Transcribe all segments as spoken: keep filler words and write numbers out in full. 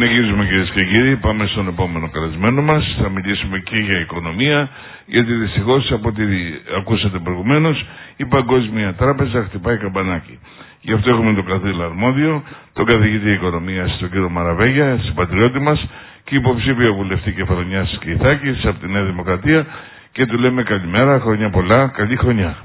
Συνεχίζουμε κυρίες και κύριοι, πάμε στον επόμενο καλεσμένο μας. Θα μιλήσουμε και για οικονομία, γιατί δυστυχώς από ό,τι ακούσατε προηγουμένως, η Παγκόσμια Τράπεζα χτυπάει καμπανάκι. Γι' αυτό έχουμε τον καθήλυνα αρμόδιο, τον καθηγητή οικονομίας, τον κύριο Μαραβέγια, συμπατριώτη μας και υποψήφιο βουλευτή Κεφαλονιάς και Ιθάκης από τη Νέα Δημοκρατία, και του λέμε καλημέρα, χρόνια πολλά, καλή χρονιά.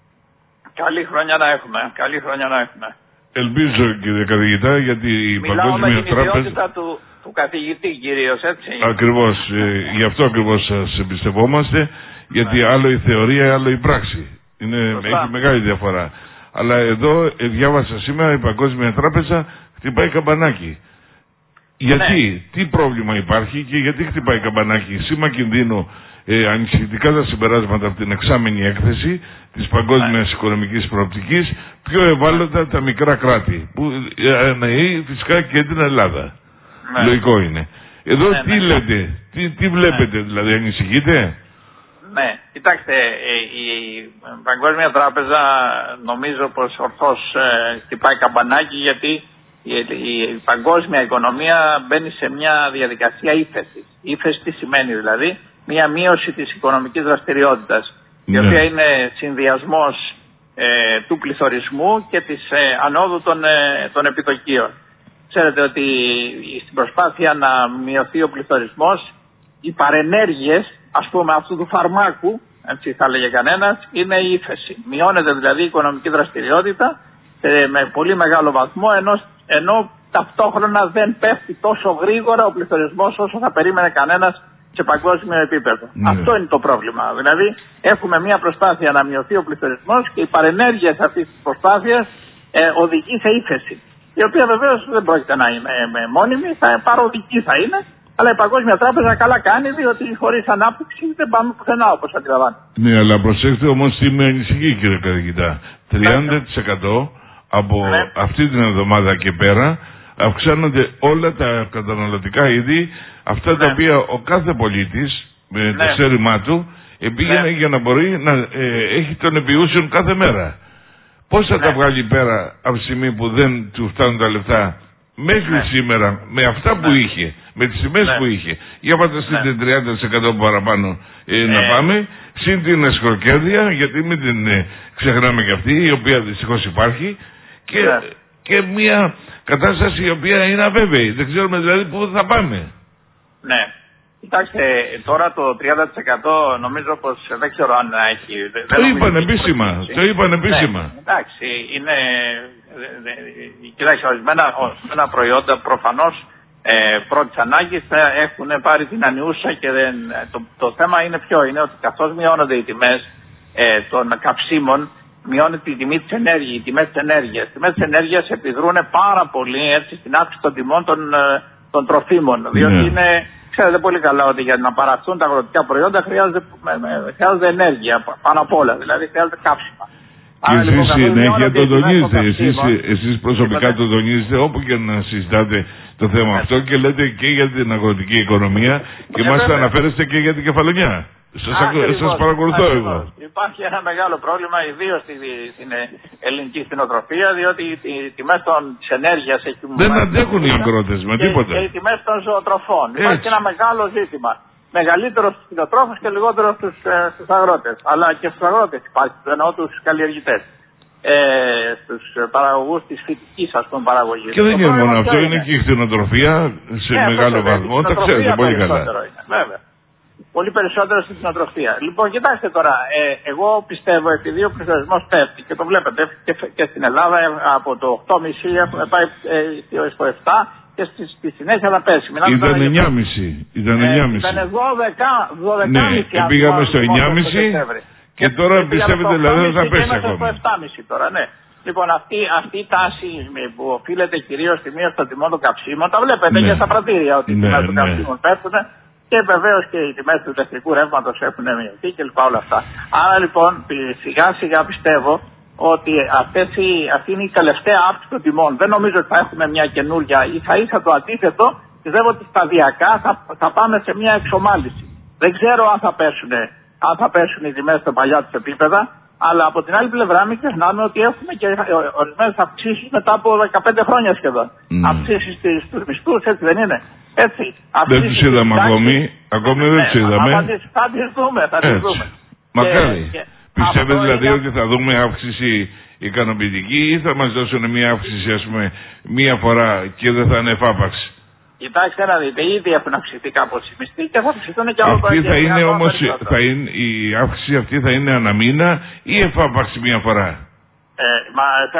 Καλή χρονιά να έχουμε, καλή χρονιά να έχουμε. Ελπίζω, κύριε καθηγητά, γιατί η Μιλάω Παγκόσμια με την Τράπεζα... ιδιότητα του, του καθηγητή κυρίως, έτσι. Ακριβώς, ε, γι' αυτό ακριβώς σας εμπιστευόμαστε, γιατί ναι. άλλο η θεωρία, άλλο η πράξη. Είναι, έχει μεγάλη διαφορά. Αλλά εδώ ε, διάβασα σήμερα η Παγκόσμια Τράπεζα χτυπάει καμπανάκι. Γιατί, ναι. τι πρόβλημα υπάρχει και γιατί χτυπάει καμπανάκι? Σήμα κινδύνου, ε, ανησυχητικά τα συμπεράσματα από την εξάμενη έκθεση της Παγκόσμιας ναι. Οικονομικής Προοπτικής, πιο ευάλωτα τα μικρά κράτη, που αναεί φυσικά και την Ελλάδα. Ναι. Λογικό είναι. Εδώ ναι, τι ναι. λέτε, τι, τι βλέπετε, ναι. δηλαδή ανησυχείτε? Ναι, κοιτάξτε, η Παγκόσμια Τράπεζα νομίζω πως ορθώς ε, χτυπάει καμπανάκι, γιατί η, η παγκόσμια οικονομία μπαίνει σε μια διαδικασία ύφεσης. Ύφεση τι σημαίνει δηλαδή? Μια μείωση της οικονομικής δραστηριότητας, ναι. η οποία είναι συνδυασμός ε, του πληθωρισμού και της ε, ανόδου των, ε, των επιτοκίων. Ξέρετε ότι στην προσπάθεια να μειωθεί ο πληθωρισμός, οι παρενέργειες, ας πούμε, αυτού του φαρμάκου, έτσι θα έλεγε κανένας, είναι η ύφεση. Μειώνεται δηλαδή η οικονομική δραστηριότητα ε, με πολύ μεγάλο βαθμό, ενώ, ενώ ταυτόχρονα δεν πέφτει τόσο γρήγορα ο πληθωρισμός όσο θα περίμενε κανένας σε παγκόσμιο επίπεδο. Ναι. Αυτό είναι το πρόβλημα. Δηλαδή, έχουμε μια προσπάθεια να μειωθεί ο πληθωρισμός και οι παρενέργειες αυτής της προσπάθειας ε, οδηγεί σε ύφεση. Η οποία βεβαίως δεν πρόκειται να είναι ε, μόνιμη, θα παροδική θα είναι, αλλά η Παγκόσμια Τράπεζα καλά κάνει, διότι χωρίς ανάπτυξη δεν πάμε πουθενά, όπως αντιλαμβάνετε. Ναι, αλλά προσέξτε όμως τι με ανησυχεί, κύριε καθηγητά. τριάντα τοις εκατό από ναι. αυτή την εβδομάδα και πέρα αυξάνονται όλα τα καταναλωτικά είδη, αυτά ναι. τα οποία ο κάθε πολίτης με ναι. το σέρημά του πήγαινε ναι. για να μπορεί να ε, έχει τον επιούσιον κάθε μέρα. Πώς θα ναι. τα βγάλει πέρα από τη στιγμή που δεν του φτάνουν τα λεφτά μέχρι ναι. σήμερα με αυτά ναι. που είχε, με τις τιμές ναι. που είχε? Για φανταστείτε ναι. τριάντα τοις εκατό παραπάνω ε, ναι. να πάμε, συν την εσκορκέρδεια, γιατί μην την ε, ξεχνάμε και αυτή, η οποία δυστυχώς υπάρχει, και, ναι. και μια κατάσταση η οποία είναι αβέβαιη. Δεν ξέρουμε δηλαδή πού θα πάμε. Ναι. Κοιτάξτε, τώρα το τριάντα τοις εκατό νομίζω πως δεν ξέρω αν έχει... Το είπαν επίσημα. Το είπαν επίσημα. Ναι, εντάξει, είναι... Κοιτάξτε, ορισμένα, ορισμένα προϊόντα προφανώς ε, πρώτης ανάγκης έχουν πάρει την ανιούσα και δεν... Το, το θέμα είναι ποιο? Είναι ότι καθώς μειώνονται οι τιμές ε, των καυσίμων, μειώνεται η τιμή της ενέργειας, οι τιμές της ενέργειας. Οι τιμές της ενέργειας επιδρούν πάρα πολύ έτσι, στην αύξηση των τιμών των, των τροφίμων, διότι ναι. είναι... Ξέρετε πολύ καλά ότι για να παραχθούν τα αγροτικά προϊόντα χρειάζεται, χρειάζεται ενέργεια πάνω απ' όλα, δηλαδή χρειάζεται καύσιμα. Και εσείς λοιπόν, συνέχεια το τονίζετε, εσείς, εσείς προσωπικά το τονίζετε όπου και να συζητάτε το θέμα ναι. αυτό, και λέτε και για την αγροτική οικονομία και ναι, μας βέβαια. αναφέρεστε και για την Κεφαλονιά. Σας, Α, ακου... ακριβώς, σας παρακολουθώ ακριβώς. εγώ. Υπάρχει ένα μεγάλο πρόβλημα, ιδίως στην ελληνική κτηνοτροφία, διότι οι τιμές της ενέργειας έχουν... Δεν αντέχουν οι αγρότες με τίποτα. Και οι τιμές των ζωοτροφών. Έτσι. Υπάρχει ένα μεγάλο ζήτημα. Μεγαλύτερο στους κτηνοτρόφους και λιγότερο στους, ε, στους αγρότες. Αλλά και στους αγρότες υπάρχει, εννοώ τους καλλιεργητές. Ε, στους παραγωγούς της φυτικής, ας πούμε, παραγωγής. Και δεν είναι μόνο αυτό, είναι και η κτηνοτροφία σε yeah, μεγάλο βαθμό. Τα ξέρετε πολύ καλά. Βέβαια. Πολύ περισσότερο στην κτηνοτροφία. Λοιπόν, κοιτάξτε τώρα, ε, εγώ πιστεύω, επειδή ο πληθωρισμός πέφτει και το βλέπετε και, και στην Ελλάδα ε, από το οκτώ κόμμα πέντε έχουμε πάει ε, στο επτά και στη, στη συνέχεια θα πέσει. Ήταν εννιά κόμμα πέντε. Ήταν εννιά κόμμα πέντε. Ήταν δώδεκα κόμμα πέντε. Ναι, και πήγαμε στο εννιά κόμμα πέντε και τώρα πιστεύετε δηλαδή θα πέσει ακόμα. στο επτά κόμμα πέντε τώρα, ναι. Λοιπόν, αυτή, αυτή η τάση που οφείλεται κυρίως στη μείωση των τιμών των καυσίμων, τα βλέπετε ναι. και στα πρατήρια ότι οι τιμές των καυσίμων πέφτουν. Και βεβαίως και οι τιμές του ηλεκτρικού ρεύματος έχουν μειωθεί και λοιπά όλα αυτά. Άρα λοιπόν σιγά σιγά πιστεύω ότι αυτές οι, αυτή είναι η τελευταία αύξηση των τιμών. Δεν νομίζω ότι θα έχουμε μια καινούργια, ίσα ίσα το αντίθετο. Πιστεύω ότι σταδιακά θα, θα πάμε σε μια εξομάλυση. Δεν ξέρω αν θα πέσουν, αν θα πέσουν οι τιμές στα παλιά τους επίπεδα. Αλλά από την άλλη πλευρά μην ξεχνάμε ότι έχουμε και ορισμένες αυξήσεις μετά από δεκαπέντε χρόνια σχεδόν. Mm. Αυξήσεις στους μισθούς, έτσι δεν είναι? Έτσι. Δεν τις είδαμε ακόμη. Ακόμη δεν τις είδαμε. Θα τις, θα τις δούμε, θα τις δούμε. Μακάρι. Πιστεύετε δηλαδή είναι... ότι θα δούμε αύξηση ικανοποιητική ή θα μας δώσουν μια αύξηση, ας πούμε, μία φορά και δεν θα είναι εφάπαξη? Κοιτάξτε να δείτε, ήδη έχουν αυξηθεί κάπως οι μισθοί και θα αυξηθούν και άλλο. Αυτή θα είναι όμως, θα είναι, η αύξηση αυτή θα είναι αναμήνα ή εφάπαξη μία φορά? Ε, μα, θα,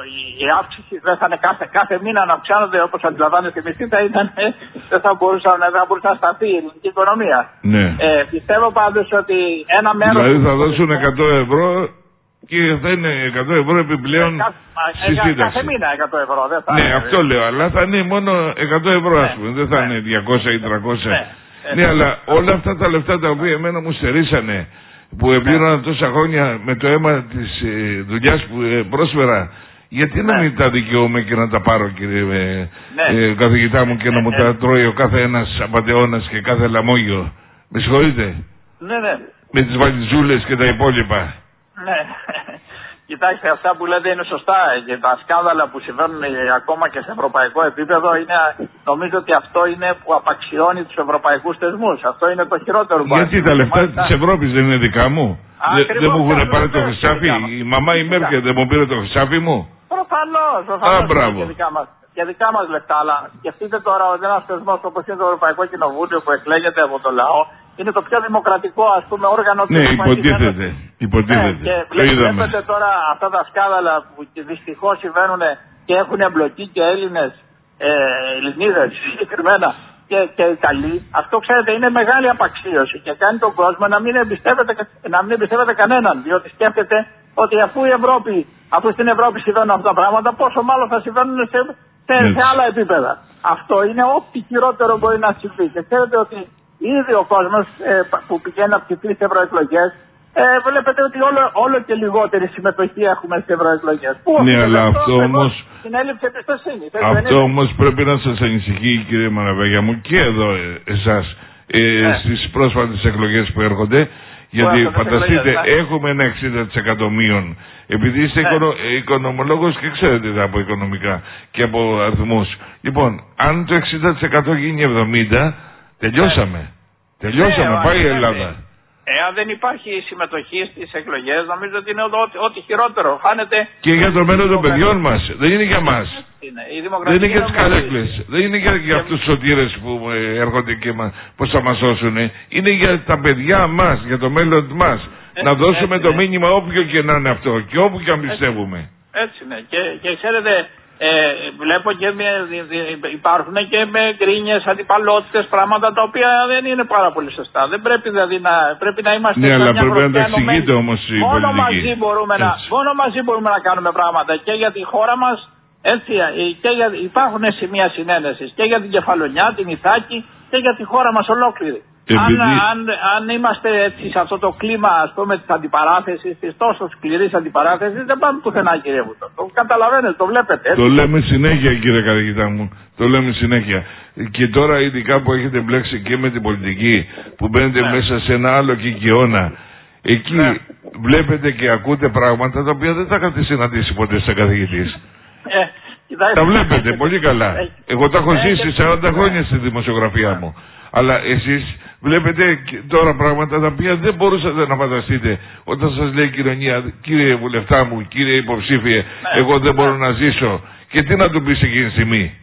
η αύξηση δεν θα είναι κάθε, κάθε μήνα να αυξάνονται, όπως αντιλαμβάνεστε οι μισθοί, θα ήταν, δεν θα μπορούσε να σταθεί η ελληνική οικονομία. Ναι. Ε, πιστεύω πάντως ότι ένα μέρος... Δηλαδή θα δώσουν εκατό ευρώ και θα είναι εκατό ευρώ επιπλέον ε, στη σύνταξη. Κάθε μήνα εκατό ευρώ, δεν θα ναι, είναι. αυτό λέω, αλλά θα είναι μόνο εκατό ευρώ, ας πούμε, ναι, δεν θα ναι, είναι διακόσια ή τριακόσια. Ναι, ναι, ναι, αλλά όλα αυτά τα λεφτά τα οποία εμένα μου στερήσανε, που επλήρωνα τόσα χρόνια με το αίμα της ε, δουλειάς που ε, πρόσφερα, γιατί να μην τα δικαιούμαι και να τα πάρω, κύριε ε, ναι. ε, καθηγητά μου, και να μου ναι, τα τρώει ο κάθε ένας απατεώνας και κάθε λαμόγιο? Με συγχωρείτε? Ναι, ναι. Με τις βαλιτζούλες και τα υπόλοιπα. Ναι. Κοιτάξτε, αυτά που λέτε είναι σωστά και τα σκάνδαλα που συμβαίνουν ακόμα και σε ευρωπαϊκό επίπεδο, είναι, νομίζω ότι αυτό είναι που απαξιώνει τους ευρωπαϊκούς θεσμούς. Αυτό είναι το χειρότερο. Γιατί τα λεφτά της Ευρώπης δεν είναι δικά μου? Ακριβώς, δεν μου έχουν πάρει το χρυσάφι? Η μαμά η Μέρκελ δεν μου πήρε το χρυσάφι μου? Προφανώς, προφανώς. Και δικά μας. Και δικά μας λεφτά, αλλά σκεφτείτε τώρα ότι ένας θεσμός όπως είναι το Ευρωπαϊκό Κοινοβούλιο που εκλέγεται από το λαό είναι το πιο δημοκρατικό, ας πούμε, όργανο του ναι, υποτίθεται. υποτίθεται. Ναι, και βλέπετε τώρα αυτά τα σκάνδαλα που δυστυχώς συμβαίνουν και έχουν εμπλοκή και Έλληνες, ε, Ελληνίδες συγκεκριμένα και, και Ιταλοί. Αυτό, ξέρετε, είναι μεγάλη απαξίωση και κάνει τον κόσμο να μην εμπιστεύεται, να μην εμπιστεύεται κανέναν, διότι σκέφτεται ότι αφού η Ευρώπη, αφού στην Ευρώπη συμβαίνουν αυτά τα πράγματα, πόσο μάλλον θα συμβαίνουν σε, σε, σε άλλα επίπεδα. Αυτό είναι ό,τι χειρότερο μπορεί να συμβεί. Και ξέρετε ότι ήδη ο κόσμος ε, που πηγαίνει να ψηφίσει στις ευρωεκλογές, ε, βλέπετε ότι όλο, όλο και λιγότερη συμμετοχή έχουμε στις ευρωεκλογές. Ναι, αλλά αυτό όμως... Την έλλειψη εμπιστοσύνη. Αυτό όμως πρέπει να σας ανησυχεί, κύριε Μαραβέγια μου, και εδώ ε, εσάς, ε, ναι. στις πρόσφατες εκλογές που έρχονται. Γιατί φανταστείτε, εκλογές, έχουμε ένα εξήντα τοις εκατό μείον. Επειδή είστε ναι. οικονο, οικονομολόγος και ξέρετε τα από οικονομικά και από αριθμούς. Λοιπόν, αν το εξήντα τοις εκατό γίνει εβδομήντα τοις εκατό, τελειώσαμε. Ναι. Τελειώσαμε, ναι, πάει η Ελλάδα. Εάν δεν υπάρχει συμμετοχή στις εκλογές, νομίζω ότι είναι ό,τι χειρότερο. Χάνεται... Και για το μέλλον των παιδιών μας. Δεν είναι για μας. Δεν είναι για τις καρέκλες. Δεν είναι για, για αυτούς τους σωτήρες που ε, έρχονται και μα, πώς θα μας σώσουν. Είναι για τα παιδιά μας, για το μέλλον μας. Έτσι, να δώσουμε έτσι, το μήνυμα όποιο και να είναι αυτό και όπου και αν πιστεύουμε. Έτσι είναι. Και, και ξέρετε... Ε, βλέπω και με, υπάρχουν και με γκρίνιες, αντιπαλότητες, πράγματα τα οποία δεν είναι πάρα πολύ σωστά. Δεν πρέπει δηλαδή να, πρέπει να είμαστε... Ναι, αλλά πρέπει να τα εξηγείτε όμως η μόνο πολιτική. Μαζί μπορούμε να, μόνο μαζί μπορούμε να κάνουμε πράγματα και για τη χώρα μας, έτσι, και για, υπάρχουν σημεία συνένεσης και για την Κεφαλονιά, την Ιθάκη και για τη χώρα μας ολόκληρη. Επειδή... Αν, αν, αν είμαστε έτσι σε αυτό το κλίμα, ας πούμε, της αντιπαράθεσης, της τόσο σκληρής αντιπαράθεσης, δεν πάμε πουθενά, κύριε Βούτο. Το καταλαβαίνετε, το βλέπετε. Έτσι. Το λέμε συνέχεια, κύριε καθηγητά μου. Το λέμε συνέχεια. Και τώρα, ειδικά που έχετε μπλέξει και με την πολιτική, που μπαίνετε ναι. μέσα σε ένα άλλο κικαιώνα, εκεί ναι. βλέπετε και ακούτε πράγματα τα οποία δεν τα έχετε συναντήσει ποτέ σαν καθηγητής. Ε, κοιτάξτε, τα βλέπετε πολύ καλά. Εγώ τα έχω ζήσει σαράντα χρόνια στη δημοσιογραφία μου. Αλλά εσείς βλέπετε τώρα πράγματα τα οποία δεν μπορούσατε να φανταστείτε όταν σας λέει η κοινωνία, κύριε βουλευτά μου, κύριε υποψήφιε, ναι, εγώ δεν ναι. μπορώ να ζήσω. Και τι να του πεις εκείνη τη στιγμή?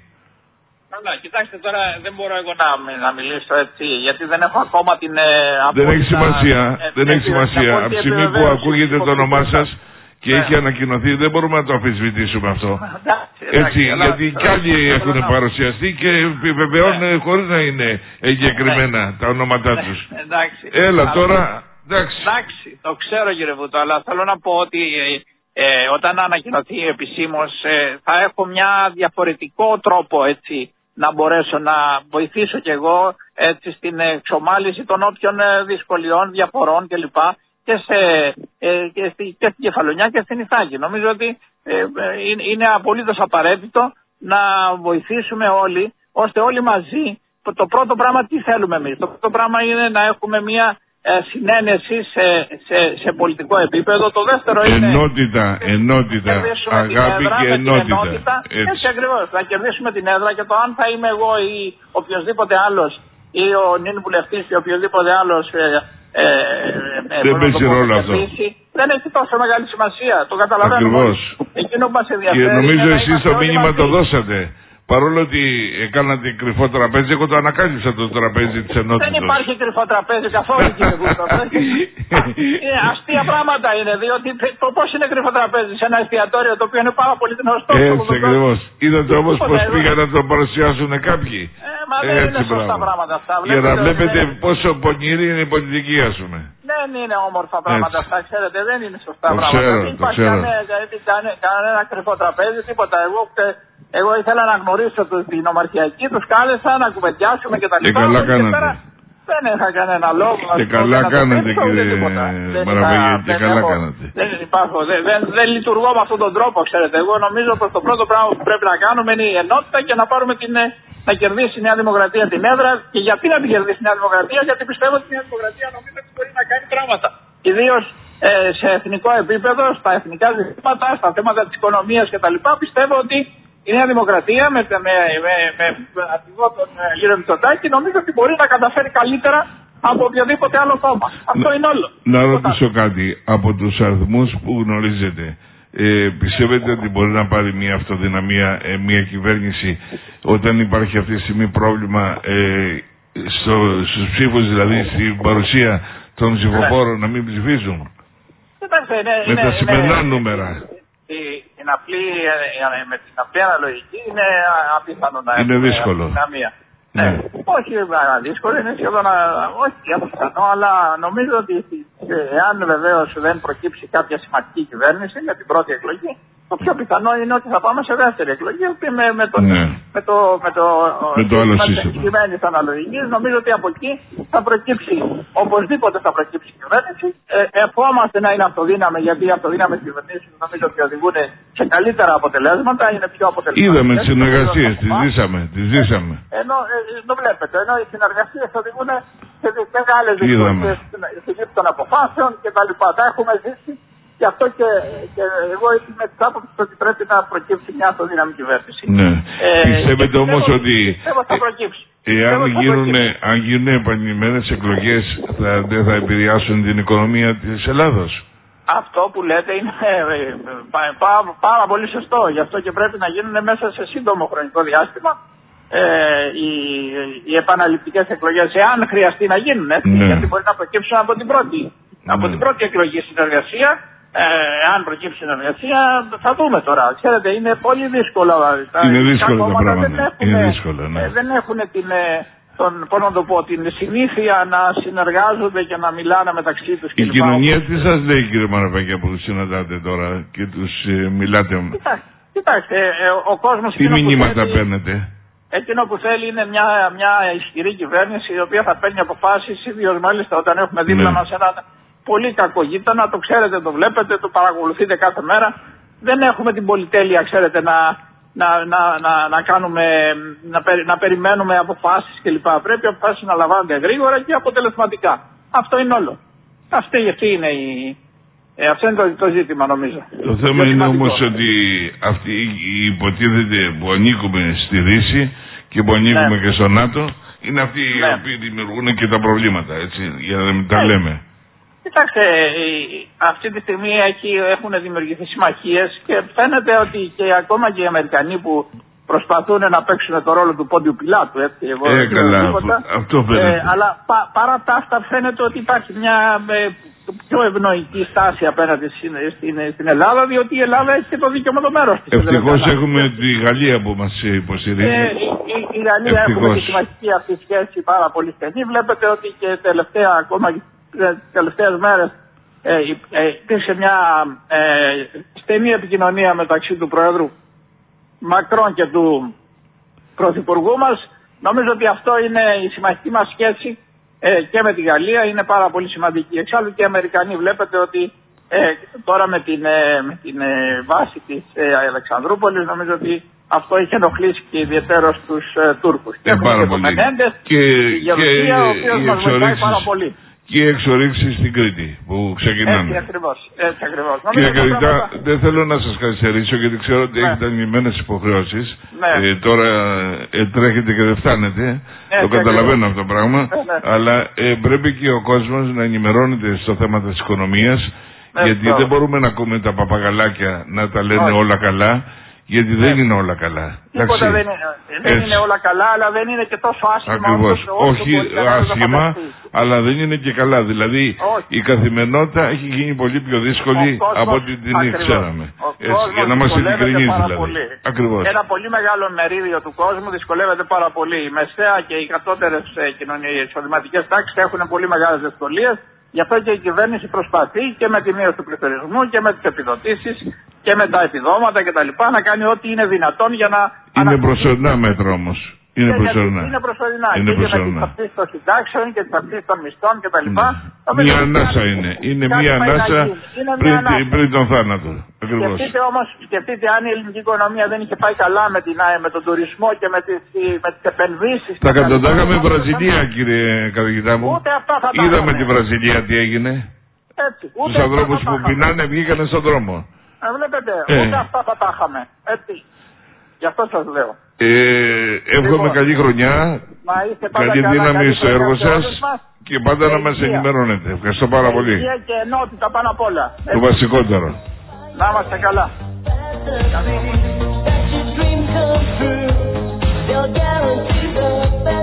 Καλά, κοιτάξτε τώρα, δεν μπορώ εγώ να, να μιλήσω έτσι, γιατί δεν έχω ακόμα την... Ε, δεν έχει σημασία, ε, δεν έχει σημασία. Από τη στιγμή που ακούγεται το όνομά σας και έχει ανακοινωθεί, δεν μπορούμε να το αμφισβητήσουμε αυτό. Έτσι, γιατί κι άλλοι έχουν παρουσιαστεί και επιβεβαιώνουν χωρίς να είναι εγκεκριμένα τα ονόματά τους. Έλα τώρα, εντάξει. Εντάξει, το ξέρω, κύριε Βούτο, αλλά θέλω να πω ότι ε, όταν ανακοινωθεί επισήμως ε, θα έχω μια διαφορετικό τρόπο, έτσι, να μπορέσω να βοηθήσω κι εγώ, έτσι, στην εξομάλυση των όποιων δυσκολιών, διαφορών κλπ. Και, σε, ε, και, στη, και στην Κεφαλονιά και στην Ιθάκη. Νομίζω ότι ε, ε, είναι απολύτως απαραίτητο να βοηθήσουμε όλοι, ώστε όλοι μαζί, το, το πρώτο πράγμα τι θέλουμε εμείς? Το πρώτο πράγμα είναι να έχουμε μια ε, συνένεση σε, σε, σε πολιτικό επίπεδο. Το δεύτερο είναι ενότητα, ενότητα, αγάπη έδρα, και ενότητα. ενότητα. Έτσι, έτσι ακριβώς. Θα κερδίσουμε την έδρα και το αν θα είμαι εγώ ή οποιοδήποτε άλλος ή ο νυν βουλευτής ή οποιοδήποτε άλλος ε, ε, ε, δεν παίζει ρόλο αυτό. Δεν έχει τόσο μεγάλη σημασία. Το καταλαβαίνω. Ακριβώς. Εκείνο που μας ενδιαφέρει. Και νομίζω εσείς το μήνυμα το δώσατε. Παρόλο ότι κάνατε κρυφό τραπέζι, εγώ το ανακάλυψα το τραπέζι της ενότητας. Δεν υπάρχει κρυφό τραπέζι καθόλου, κύριε Βούτο. ε, αστεία πράγματα είναι, διότι το πώς είναι κρυφό τραπέζι σε ένα εστιατόριο το οποίο είναι πάρα πολύ γνωστό. Έτσι ακριβώς. Είδατε όμως πως πήγαν να το παρουσιάσουν κάποιοι. Ε, μα δεν έτσι, είναι σωστά πράγματα αυτά. Για να βλέπετε είναι... πόσο πονηρή είναι η πολιτική, ας πούμε. Δεν είναι όμορφα πράγματα αυτά, ξέρετε, δεν είναι σωστά το πράγματα. Ξέρω, δεν υπάρχει κανένα, κανένα κρυφό τραπέζι, τίποτα. Εγώ, εγώ ήθελα να γνωρίσω την ομαρχιακή, τους κάλεσα να κουβεντιάσουμε και τα λοιπά. Και καλά κάνατε. Δεν είχα κανένα λόγο. Και καλά κάνατε, κύριε Μαραβέγγε, και καλά κάνατε. Δεν υπάρχω, δεν λειτουργώ με αυτόν τον τρόπο, ξέρετε. Εγώ νομίζω πως το πρώτο πράγμα που πρέπει να κάνουμε είναι η ενότητα και να πάρουμε την, να κερδίσει η Νέα Δημοκρατία την έδρα. Και γιατί να την κερδίσει η Νέα Δημοκρατία, γιατί πιστεύω ότι η Νέα Δημοκρατία νομίζω ότι μπορεί να κάνει πράγματα. Ιδίως ε, σε εθνικό επίπεδο, στα εθνικά ζητήματα, στα θέματα της οικονομίας κτλ. Πιστεύω ότι η Νέα Δημοκρατία με, με, με, με αρχηγό τον κύριο Μητσοτάκη νομίζω ότι μπορεί να καταφέρει καλύτερα από οποιοδήποτε άλλο κόμμα. Αυτό είναι όλο. Να ρωτήσω κάτι. Από τους αριθμούς που γνωρίζετε, ε, πιστεύετε ότι μπορεί να πάρει μια αυτοδυναμία ε, μια κυβέρνηση όταν υπάρχει αυτή τη στιγμή πρόβλημα ε, στο, στους ψήφους, δηλαδή στην παρουσία των ψηφοφόρων ναι. να μην ψηφίζουν? Κοιτάξτε, ναι, με ναι, τα σημερινά ναι, νούμερα. Την απλή, με την απλή αναλογική είναι απίθανο να είναι δύσκολο. Δυναμία. Ναι. Ναι. Όχι δύσκολο, είναι σχεδόν όχι απίθανο, αλλά νομίζω ότι εάν βεβαίως δεν προκύψει κάποια σημαντική κυβέρνηση με την πρώτη εκλογή, το πιο πιθανό είναι ότι θα πάμε σε δεύτερη εκλογή με, με, τον, ναι. με το, με το, με το άλλο σύστημα. Κυβέρνηση αναλογικής. Νομίζω ότι από εκεί θα προκύψει, οπωσδήποτε θα προκύψει κυβέρνηση. Ε, ευχόμαστε να είναι αυτοδύναμη, γιατί οι αυτοδύναμες κυβερνήσεις νομίζω ότι οδηγούν σε καλύτερα αποτελέσματα, είναι πιο αποτελεσματικές. Είδαμε τις συνεργασίες, τις ζήσαμε, τις ζήσαμε. Ενώ, ε, το βλέπετε, ενώ οι συνεργασίες οδηγούν σε μεγάλες δυσκολίες στη λήψη των αποφάσεων κτλ. Τα έχουμε ζήσει. Γι' αυτό και, και εγώ είμαι τη άποψη ότι πρέπει να προκύψει μια αυτοδύναμη κυβέρνηση. Ναι. Ε, Πιστεύετε όμως ότι πιστεύω θα προκύψει. εάν γίνουν, αν γίνουν επανειλημμένες εκλογές θα, δεν θα επηρεάσουν την οικονομία της Ελλάδος? Αυτό που λέτε είναι ε, πά, πά, πάρα πολύ σωστό. Γι' αυτό και πρέπει να γίνουν μέσα σε σύντομο χρονικό διάστημα ε, οι, οι επαναληπτικές εκλογές, εάν χρειαστεί να γίνουν. Έτσι, ναι. Γιατί μπορεί να προκύψουν από την πρώτη, ναι. από την πρώτη εκλογή συνεργασία. Ε, αν προκύψει συνεργασία, θα δούμε τώρα. Ξέρετε, είναι πολύ δύσκολο. Είναι δύσκολο τα πράγματα. Δεν έχουν, είναι δύσκολο, ναι. ε, δεν έχουν την, τον, πώς να το πω, την συνήθεια να συνεργάζονται και να μιλάνε μεταξύ τους. Η κοινωνία τι σας λέει, κύριε Μαραβέγγε, που τους συναντάτε τώρα και τους ε, μιλάτε? Κοιτάξτε, κοιτάξτε ε, ο κόσμος... Τι μηνύματα παίρνετε? Εκείνο που θέλει είναι μια, μια ισχυρή κυβέρνηση η οποία θα παίρνει αποφάσεις, ιδίως μάλιστα όταν έχουμε δίπλα μας έναν πολύ κακογείτονα, το ξέρετε, το βλέπετε, το παρακολουθείτε κάθε μέρα. Δεν έχουμε την πολυτέλεια, ξέρετε, να, να, να, να, να, κάνουμε, να, περι, να περιμένουμε αποφάσεις κλπ. Πρέπει οι αποφάσεις να λαμβάνονται γρήγορα και αποτελεσματικά. Αυτό είναι όλο. Αυτή, αυτή είναι η, ε, αυτό είναι το, το ζήτημα, νομίζω. Το θέμα είναι όμως ότι αυτοί οι υποτίθεται που ανήκουμε στη Δύση και που ανήκουμε ναι. και στο ΝΑΤΟ είναι αυτοί ναι. οι οποίοι δημιουργούν και τα προβλήματα, έτσι, για να μην τα λέμε. Κοιτάξτε, αυτή τη στιγμή έχει, έχουν δημιουργηθεί συμμαχίες και φαίνεται ότι και ακόμα και οι Αμερικανοί που προσπαθούν να παίξουν το ρόλο του Πόντιου Πιλάτου. Έτσι, εγώ ε, καλά, τίποτα, αυτό φαίνεται. Ε, αλλά πα, παρά τα αυτά φαίνεται ότι υπάρχει μια ε, πιο ευνοϊκή στάση απέναντι στην, στην, στην Ελλάδα, διότι η Ελλάδα έχει και το δίκαιο το μέρος της. Ευτυχώς έχουμε τη Γαλλία που μας υποστηρίζει. Ε, η, η, η Γαλλία Ευτυχώς. Έχουμε τη συμμαχική αυτή σχέση πάρα πολύ στενή. Βλέπετε ότι και τελευταία ακόμα τις τελευταίες μέρες υπήρξε ε, ε, μια ε, στενή επικοινωνία μεταξύ του Προέδρου Μακρόν και του Πρωθυπουργού μας. Νομίζω ότι αυτό είναι η συμμαχική μας σχέση ε, και με τη Γαλλία είναι πάρα πολύ σημαντική. Εξάλλου και οι Αμερικανοί βλέπετε ότι ε, τώρα με την, ε, με την ε, βάση της ε, Αλεξανδρούπολης νομίζω ότι αυτό είχε ενοχλήσει και ιδιαίτερα στους ε, Τούρκους. Ε, πάρα πολύ. Και, και η Γερουσία, ο οποίος μας βοηθάει πάρα πολύ. και οι εξορίξεις στην Κρήτη που ξεκινάνε. Έτσι ακριβώς. Έτσι ακριβώς. Κύριε Καριτά, δεν θέλω να σας καθυστερήσω γιατί ξέρω ότι ναι. έχετε ανημένες υποχρεώσεις. Ναι. Ε, τώρα ε, τρέχετε και δεν φτάνετε. Ναι, το καταλαβαίνω αυτό το πράγμα. Ναι, ναι. Αλλά ε, πρέπει και ο κόσμος να ενημερώνεται στο θέμα της οικονομίας. Ναι, γιατί ναι. δεν μπορούμε να ακούμε τα παπαγαλάκια να τα λένε Όχι. όλα καλά. Γιατί ναι. δεν είναι όλα καλά. Τίποτα δεν, είναι, δεν είναι όλα καλά, αλλά δεν είναι και τόσο άσχημα. Ακριβώς. Όσο, όσο όχι άσχημα, αλλά δεν είναι και καλά. Δηλαδή Όχι. η καθημερινότητα έχει γίνει πολύ πιο δύσκολη κόσμος, από ό,τι την ακριβώς. ξέραμε. Έτσι, για να είμαστε δυσκολεύεται ειλικρινείς πάρα δηλαδή. πολύ. Ακριβώς. Ένα πολύ μεγάλο μερίδιο του κόσμου δυσκολεύεται πάρα πολύ. Η μεσαία και οι κατώτερες εισοδηματικές τάξεις έχουν πολύ μεγάλες δυσκολίες. Γι' αυτό και η κυβέρνηση προσπαθεί και με τη μείωση του πληθωρισμού και με τις επιδοτήσεις και με τα επιδόματα κτλ. Να κάνει ό,τι είναι δυνατόν για να. Είναι προσωρινά μέτρα όμως. Είναι προσωρινά. Είναι προσωρινά. Είναι και προσωρινά. για τις αυξήσεις των συντάξεων και τις αυξήσεις των μισθών κτλ. Ναι. Μία ανάσα είναι. Είναι μία ανάσα πριν, πριν τον θάνατο. Ακριβώς. Σκεφτείτε όμως, σκεφτείτε αν η ελληνική οικονομία δεν είχε πάει καλά με, την, με τον τουρισμό και με τις, με τις επενδύσεις. Τα κατοντάγαμε Βραζιλία, κύριε καθηγητά μου. Ούτε αυτά θα τα Είδαμε είχαμε. τη Βραζιλία τι έγινε. Έτσι. Τους ανθρώπους που πεινάνε βγήκανε στον δρόμο. Ε, βλέπετε, Ε. ούτε αυτά θα τα είχαμε. Έτσι. Γι' αυτό σας λέω. Ε, εύχομαι Λοιπόν, καλή χρονιά, να είστε πάντα καλή καλά, δύναμη καλή στο χρονιά έργο σε σας όλους μας. και πάντα Και να μας υγεία. ενημερώνετε. Ευχαριστώ πάρα πολύ. Υγεία και ενότητα πάνω απ' όλα. Το βασικότερο. Να είμαστε καλά. Let your dream come true. They'll guarantee the best.